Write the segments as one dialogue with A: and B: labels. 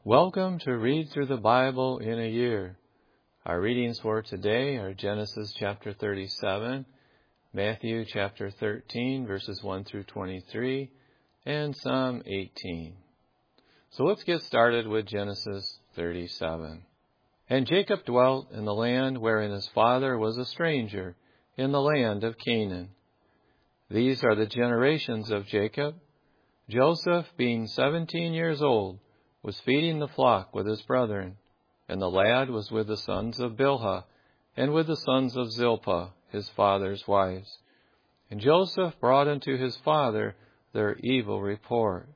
A: Welcome to Read Through the Bible in a Year. Our readings for today are Genesis chapter 37, Matthew chapter 13, verses 1 through 23, and Psalm 18. So let's get started with Genesis 37. And Jacob dwelt in the land wherein his father was a stranger, in the land of Canaan. These are the generations of Jacob. Joseph, being 17 years old, was feeding the flock with his brethren, and the lad was with the sons of Bilhah, and with the sons of Zilpah, his father's wives. And Joseph brought unto his father their evil report.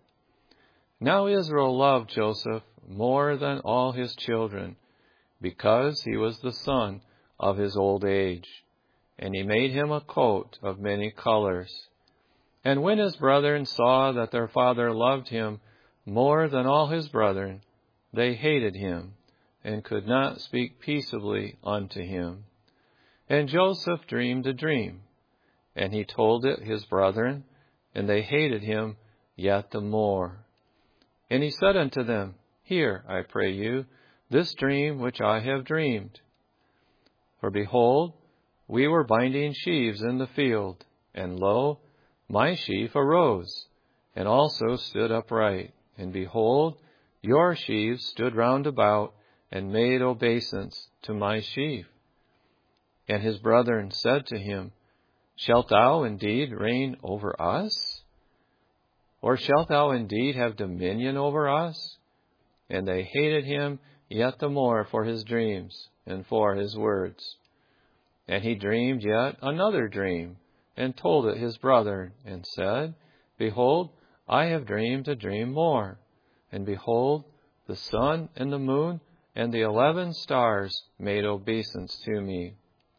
A: Now Israel loved Joseph more than all his children, because he was the son of his old age, and he made him a coat of many colors. And when his brethren saw that their father loved him more than all his brethren, they hated him, and could not speak peaceably unto him. And Joseph dreamed a dream, and he told it his brethren, and they hated him yet the more. And he said unto them, Hear, I pray you, this dream which I have dreamed. For behold, we were binding sheaves in the field, and lo, my sheaf arose, and also stood upright. And behold, your sheaves stood round about, and made obeisance to my sheaf. And his brethren said to him, Shalt thou indeed reign over us? Or shalt thou indeed have dominion over us? And they hated him yet the more for his dreams, and for his words. And he dreamed yet another dream, and told it his brethren, and said, Behold, I have dreamed a dream more. And behold, the sun and the moon and the 11 stars made obeisance to me.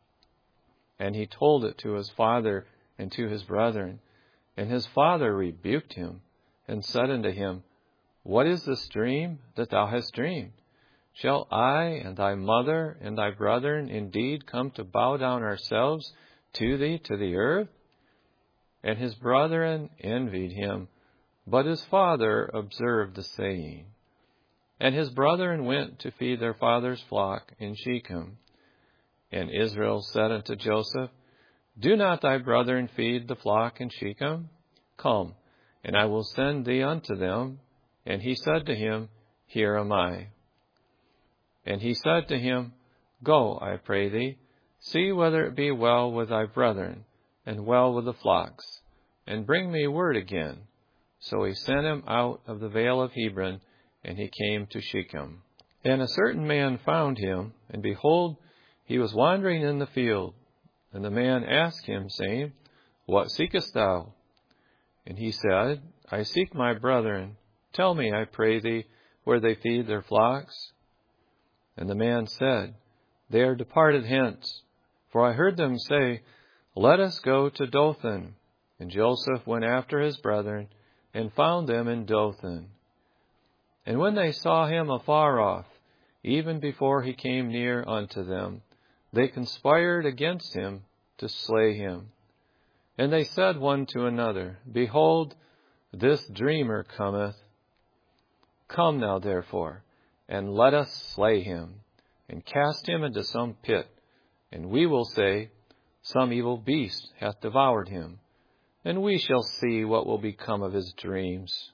A: And he told it to his father and to his brethren. And his father rebuked him, and said unto him, What is this dream that thou hast dreamed? Shall I and thy mother and thy brethren indeed come to bow down ourselves to thee to the earth? And his brethren envied him, but his father observed the saying. And his brethren went to feed their father's flock in Shechem. And Israel said unto Joseph, Do not thy brethren feed the flock in Shechem? Come, and I will send thee unto them. And he said to him, Here am I. And he said to him, Go, I pray thee, see whether it be well with thy brethren, and well with the flocks, and bring me word again. So he sent him out of the vale of Hebron, and he came to Shechem. And a certain man found him, and behold, he was wandering in the field. And the man asked him, saying, What seekest thou? And he said, I seek my brethren. Tell me, I pray thee, where they feed their flocks. And the man said, They are departed hence. For I heard them say, Let us go to Dothan. And Joseph went after his brethren, and found them in Dothan. And when they saw him afar off, even before he came near unto them, they conspired against him to slay him. And they said one to another, Behold, this dreamer cometh. Come now therefore, and let us slay him, and cast him into some pit, and we will say, Some evil beast hath devoured him, and we shall see what will become of his dreams.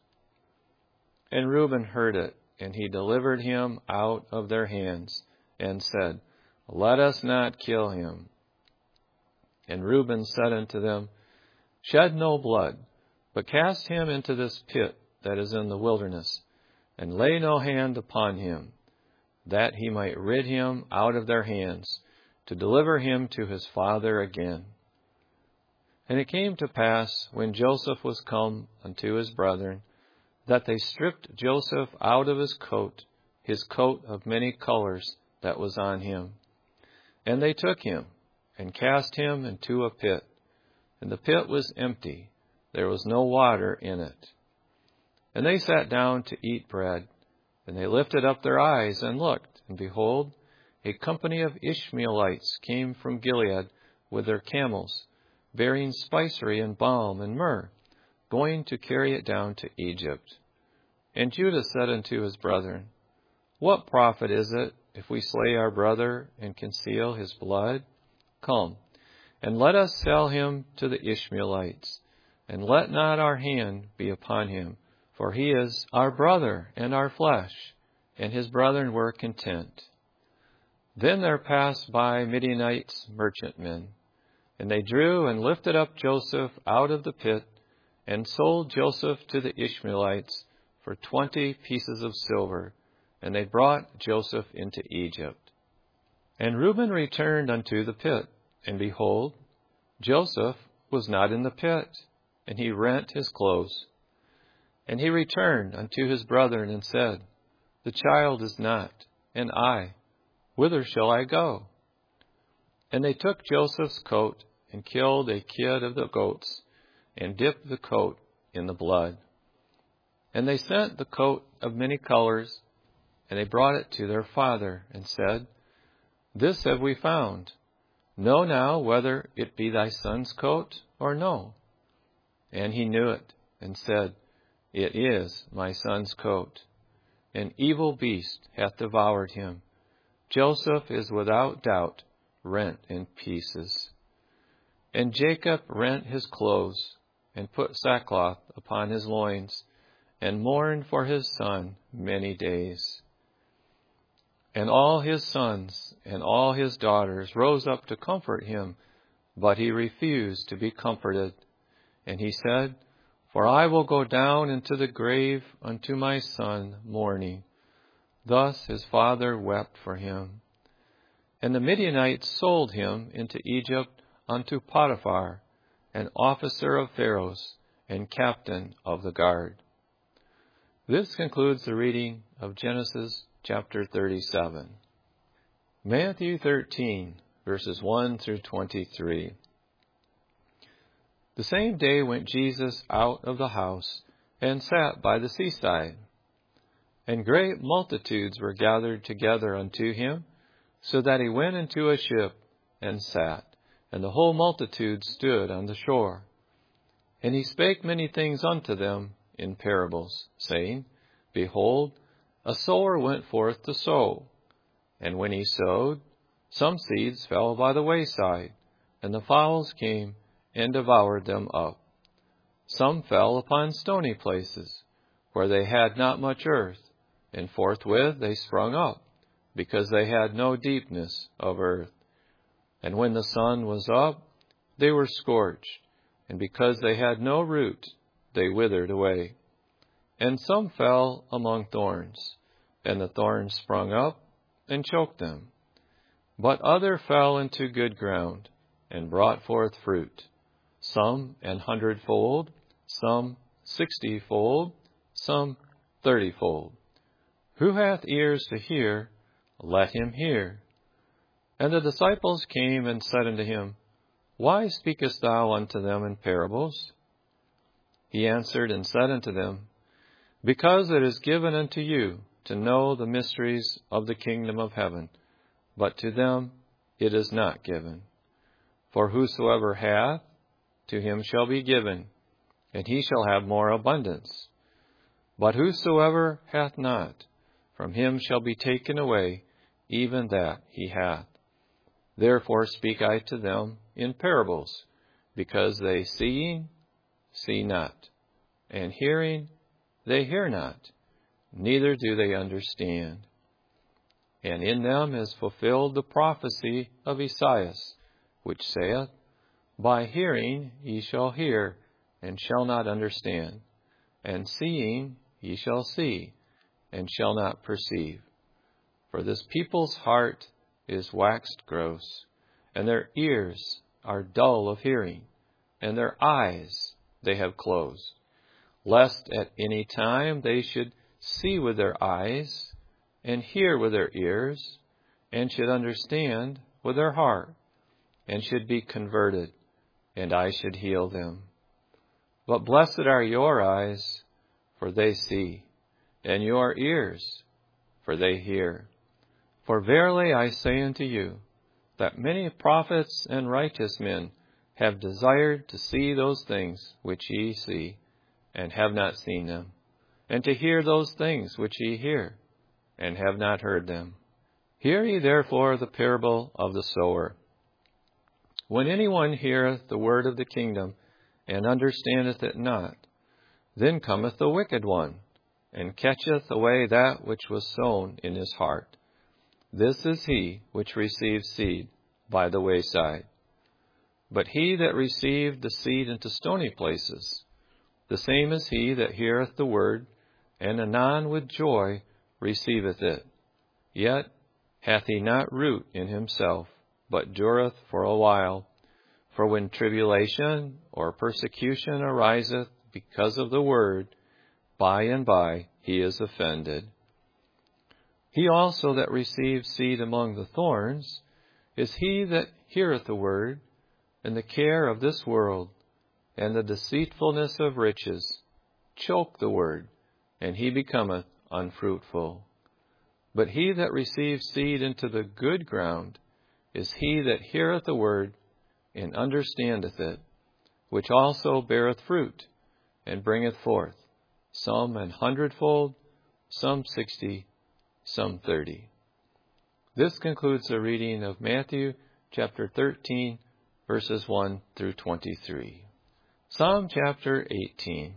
A: And Reuben heard it, and he delivered him out of their hands, and said, Let us not kill him. And Reuben said unto them, Shed no blood, but cast him into this pit that is in the wilderness, and lay no hand upon him, that he might rid him out of their hands, to deliver him to his father again. And it came to pass, when Joseph was come unto his brethren, that they stripped Joseph out of his coat of many colors that was on him. And they took him, and cast him into a pit. And the pit was empty, there was no water in it. And they sat down to eat bread. And they lifted up their eyes, and looked, and behold, a company of Ishmaelites came from Gilead with their camels, bearing spicery and balm and myrrh, going to carry it down to Egypt. And Judah said unto his brethren, What profit is it if we slay our brother and conceal his blood? Come, and let us sell him to the Ishmaelites, and let not our hand be upon him, for he is our brother and our flesh. And his brethren were content. Then there passed by Midianites merchantmen, and they drew and lifted up Joseph out of the pit, and sold Joseph to the Ishmaelites for 20 pieces of silver, and they brought Joseph into Egypt. And Reuben returned unto the pit, and behold, Joseph was not in the pit, and he rent his clothes. And he returned unto his brethren, and said, The child is not, and I, whither shall I go? And they took Joseph's coat, and killed a kid of the goats, and dipped the coat in the blood. And they sent the coat of many colors, and they brought it to their father, and said, This have we found. Know now whether it be thy son's coat or no. And he knew it, and said, It is my son's coat. An evil beast hath devoured him. Joseph is without doubt rent in pieces. And Jacob rent his clothes, and put sackcloth upon his loins, and mourned for his son many days. And all his sons and all his daughters rose up to comfort him, but he refused to be comforted. And he said, For I will go down into the grave unto my son mourning. Thus his father wept for him. And the Midianites sold him into Egypt unto Potiphar, an officer of Pharaoh's and captain of the guard. This concludes the reading of Genesis chapter 37. Matthew 13, verses 1 through 23. The same day went Jesus out of the house, and sat by the seaside. And great multitudes were gathered together unto him, so that he went into a ship, and sat, and the whole multitude stood on the shore. And he spake many things unto them in parables, saying, Behold, a sower went forth to sow. And when he sowed, some seeds fell by the wayside, and the fowls came and devoured them up. Some fell upon stony places, where they had not much earth, and forthwith they sprung up, because they had no deepness of earth. And when the sun was up, they were scorched, and because they had no root, they withered away. And some fell among thorns, and the thorns sprung up and choked them. But other fell into good ground, and brought forth fruit, some 100-fold, some 60-fold, some 30-fold. Who hath ears to hear, let him hear. And the disciples came and said unto him, Why speakest thou unto them in parables? He answered and said unto them, Because it is given unto you to know the mysteries of the kingdom of heaven, but to them it is not given. For whosoever hath, to him shall be given, and he shall have more abundance. But whosoever hath not, from him shall be taken away even that he hath. Therefore speak I to them in parables, because they seeing see not, and hearing they hear not, neither do they understand. And in them is fulfilled the prophecy of Esaias, which saith, By hearing ye shall hear, and shall not understand, and seeing ye shall see, and shall not perceive. For this people's heart is waxed gross, and their ears are dull of hearing, and their eyes they have closed, lest at any time they should see with their eyes, and hear with their ears, and should understand with their heart, and should be converted, and I should heal them. But blessed are your eyes, for they see, and your ears, for they hear. For verily I say unto you, that many prophets and righteous men have desired to see those things which ye see, and have not seen them, and to hear those things which ye hear, and have not heard them. Hear ye therefore the parable of the sower. When anyone heareth the word of the kingdom, and understandeth it not, then cometh the wicked one, and catcheth away that which was sown in his heart. This is he which received seed by the wayside. But he that received the seed into stony places, the same is he that heareth the word, and anon with joy receiveth it. Yet hath he not root in himself, but dureth for a while. For when tribulation or persecution ariseth because of the word, by and by he is offended. He also that received seed among the thorns is he that heareth the word, and the care of this world, and the deceitfulness of riches, choke the word, and he becometh unfruitful. But he that receives seed into the good ground is he that heareth the word, and understandeth it, which also beareth fruit, and bringeth forth, some 100-fold, some 60, some 30. This concludes the reading of Matthew chapter 13, verses 1 through 23. Psalm chapter 18.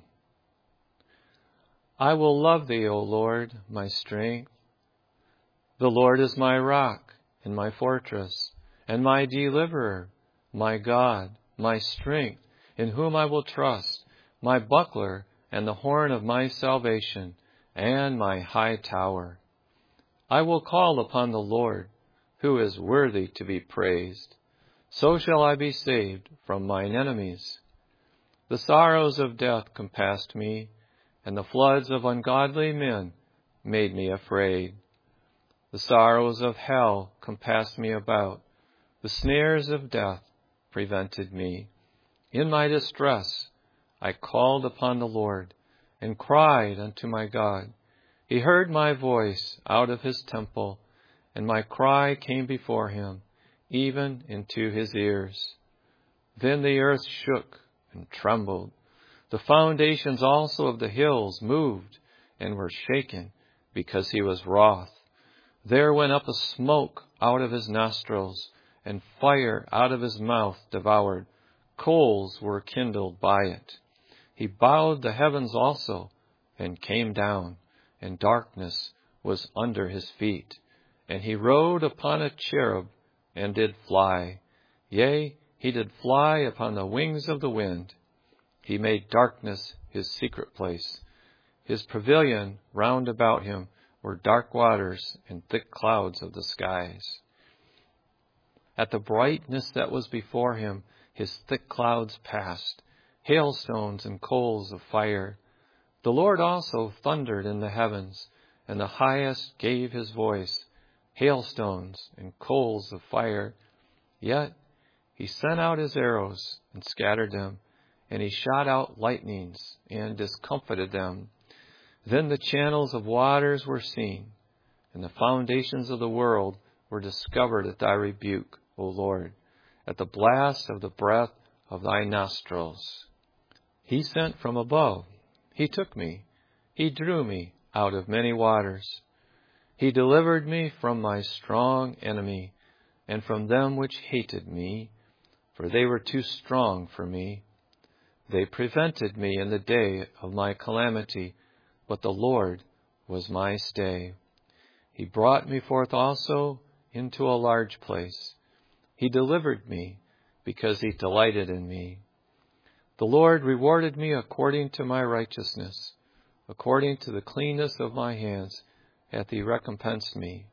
A: I will love thee, O Lord, my strength. The Lord is my rock and my fortress, and my deliverer, my God, my strength, in whom I will trust, my buckler and the horn of my salvation, and my high tower. I will call upon the Lord, who is worthy to be praised. So shall I be saved from mine enemies. The sorrows of death compassed me, and the floods of ungodly men made me afraid. The sorrows of hell compassed me about. The snares of death prevented me. In my distress I called upon the Lord, and cried unto my God. He heard my voice out of his temple, and my cry came before him, even into his ears. Then the earth shook and trembled. The foundations also of the hills moved and were shaken, because he was wroth. There went up a smoke out of his nostrils, and fire out of his mouth devoured. Coals were kindled by it. He bowed the heavens also, and came down, and darkness was under his feet. And he rode upon a cherub, and did fly. Yea, he did fly upon the wings of the wind. He made darkness his secret place. His pavilion round about him were dark waters and thick clouds of the skies. At the brightness that was before him, his thick clouds passed, hailstones and coals of fire. The Lord also thundered in the heavens, and the highest gave his voice, hailstones and coals of fire. Yet he sent out his arrows and scattered them, and he shot out lightnings and discomfited them. Then the channels of waters were seen, and the foundations of the world were discovered at thy rebuke, O Lord, at the blast of the breath of thy nostrils. He sent from above. He took me. He drew me out of many waters. He delivered me from my strong enemy, and from them which hated me, for they were too strong for me. They prevented me in the day of my calamity, but the Lord was my stay. He brought me forth also into a large place. He delivered me, because he delighted in me. The Lord rewarded me according to my righteousness. According to the cleanness of my hands hath he recompensed me.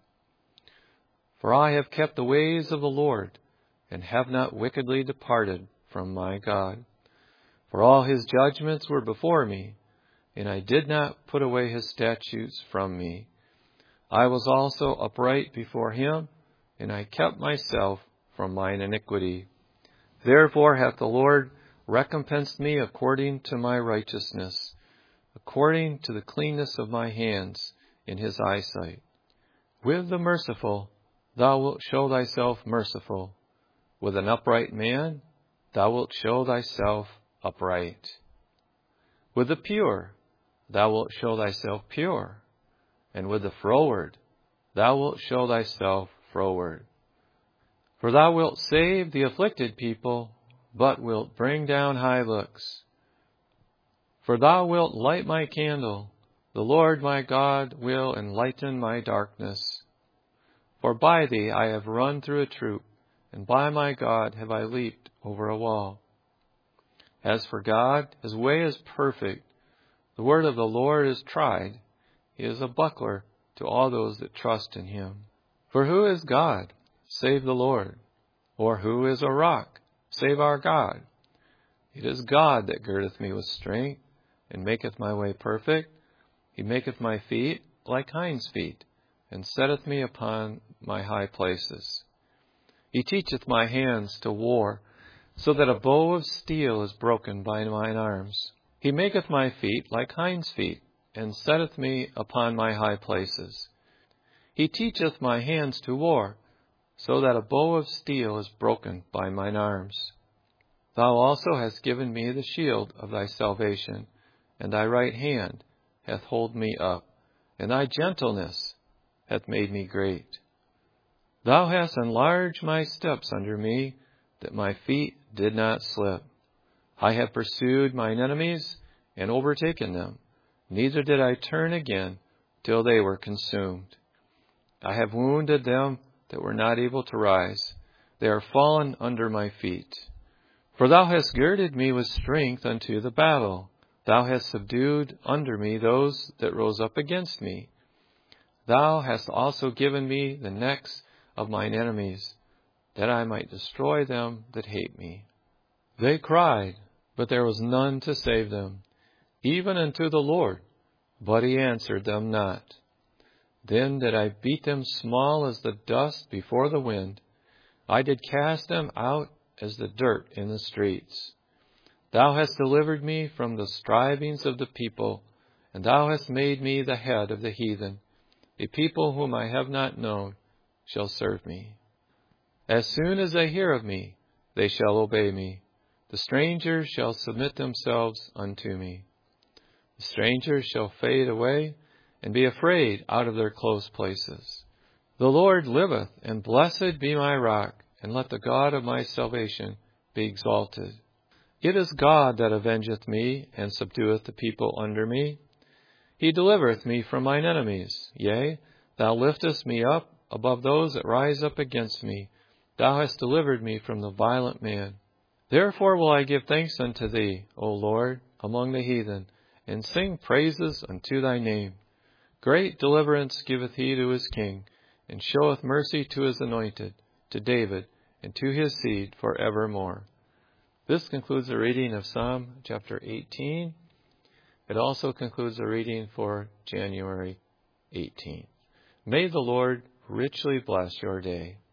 A: For I have kept the ways of the Lord, and have not wickedly departed from my God. For all his judgments were before me, and I did not put away his statutes from me. I was also upright before him, and I kept myself from mine iniquity. Therefore hath the Lord recompensed me according to my righteousness, according to the cleanness of my hands in his eyesight. With the merciful thou wilt show thyself merciful. With an upright man thou wilt show thyself upright. With the pure thou wilt show thyself pure, and with the froward thou wilt show thyself froward. For thou wilt save the afflicted people, but wilt bring down high looks. For thou wilt light my candle, the Lord my God will enlighten my darkness. For by thee I have run through a troop, and by my God have I leaped over a wall. As for God, his way is perfect. The word of the Lord is tried. He is a buckler to all those that trust in him. For who is God, save the Lord? Or who is a rock, save our God? It is God that girdeth me with strength, and maketh my way perfect. He maketh my feet like hinds' feet, and setteth me upon my high places. He teacheth my hands to war, so that a bow of steel is broken by mine arms. He maketh my feet like hinds' feet, and setteth me upon my high places. He teacheth my hands to war, so that a bow of steel is broken by mine arms. Thou also hast given me the shield of thy salvation, and thy right hand hath hold me up, and thy gentleness hath made me great. Thou hast enlarged my steps under me, that my feet did not slip. I have pursued mine enemies and overtaken them, neither did I turn again till they were consumed. I have wounded them that were not able to rise. They are fallen under my feet. For thou hast girded me with strength unto the battle. Thou hast subdued under me those that rose up against me. Thou hast also given me the necks of mine enemies, that I might destroy them that hate me. They cried, but there was none to save them, even unto the Lord, but he answered them not. Then did I beat them small as the dust before the wind. I did cast them out as the dirt in the streets. Thou hast delivered me from the strivings of the people, and thou hast made me the head of the heathen. A people whom I have not known shall serve me. As soon as they hear of me, they shall obey me. The strangers shall submit themselves unto me. The strangers shall fade away, and be afraid out of their close places. The Lord liveth, and blessed be my rock, and let the God of my salvation be exalted. It is God that avengeth me, and subdueth the people under me. He delivereth me from mine enemies. Yea, thou liftest me up above those that rise up against me. Thou hast delivered me from the violent man. Therefore will I give thanks unto thee, O Lord, among the heathen, and sing praises unto thy name. Great deliverance giveth he to his king, and showeth mercy to his anointed, to David, and to his seed for evermore. This concludes the reading of Psalm chapter 18. It also concludes the reading for January 18. May the Lord richly bless your day.